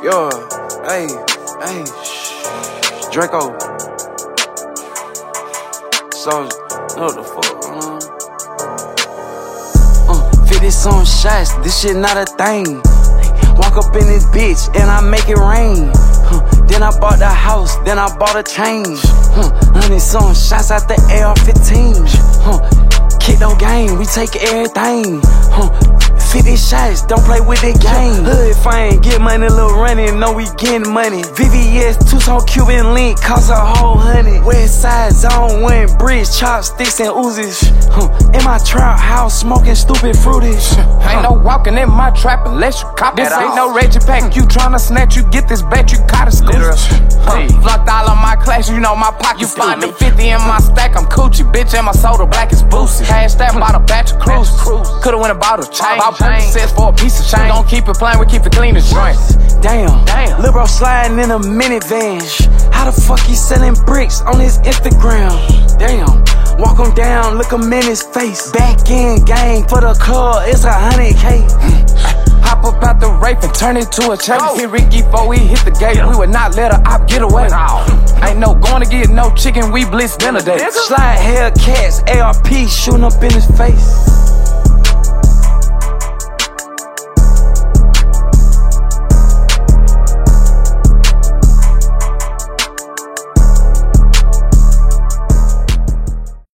Yo, hey, shh. Draco. So, know what the fuck going on? 50 some shots, this shit not a thing. Walk up in this bitch and I make it rain. Then I bought the house, then I bought a chain. 100 some shots out the AR-15. Kick no game, we take everything. 50 shots, don't play with the game. Hood fame, get money, little running, know we getting money. VVS, Tucson, Cuban link, cost a whole 100. West side, zone 1, bridge, chopsticks and Uzis. In my trap house, smoking stupid fruities. Ain't no walking in my trap unless you cop this. Ain't no Reggie pack, you tryna snatch, you get this bet, you caught a scooter. Flocked all of my class, you know my pocket. You find the 50 in my stack, I'm Coochie, bitch, and my soda black is Boosie. Cash that, bought a batch of cruise. Coulda went and bought a chain. Bought sets for a piece of chain. Don't keep it plain, we keep it clean as drink. Damn, lil' bro sliding in a minivan. How the fuck he selling bricks on his Instagram? Damn, walk him down, look him in his face. Back in gang for the club, it's 100K. Hop up out the rape and turn it to a chase. Hit Ricky before we hit the gate. We would not let a op get away. Ain't no going to get no chicken, we blitz dinner days. Slide Hellcats, ARP shooting up in his face.